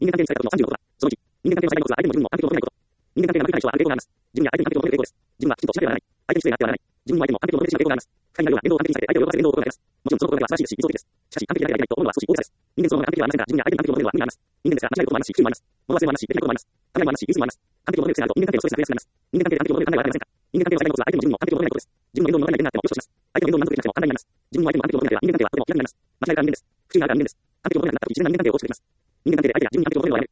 人間関係の最悪の36は、その1、人間関係の最悪のは相手の自分の安定と求めること。人間関係の中では安定とはある自分や相手に安定と求める傾向です。自分はきちんとしなければならない。相手に失礼なってはならない。自分も相手も安定と求める傾向があります。不快な量は言動を完璧にされ、相手を喜ばせる言動を行います。もちろんその行為は素晴らしいですし、理想的です。しかし、完璧でなければいけないと思うのは少し大げさです。人間そのものが完璧ではありませんが、自分や相手に完璧と求めるのは無理があります。人間ですが、間違えることもありますし、不利もあります。物忘れもありますし、できないこともあります。ためらいもありますし、ミスもあります。完璧と求める癖があると人間関係のストレスが増えやすくなります。人間関係で完璧と求める考えはありませんか？人間関係の最大のコツは相手の自分も完璧と求めないことです。自分の言動の問題点があってもよしとします。相手の言動に満足できなくても簡単になります。自分も相手も完璧と求めなければ人間関係はとても嫌になります。間違いがある人間です。不注意があるから人間です。完璧と求めるようになったとき、自然な人間関係を構築できます。人間関係で相手が自分に完璧と求めるのはやめる。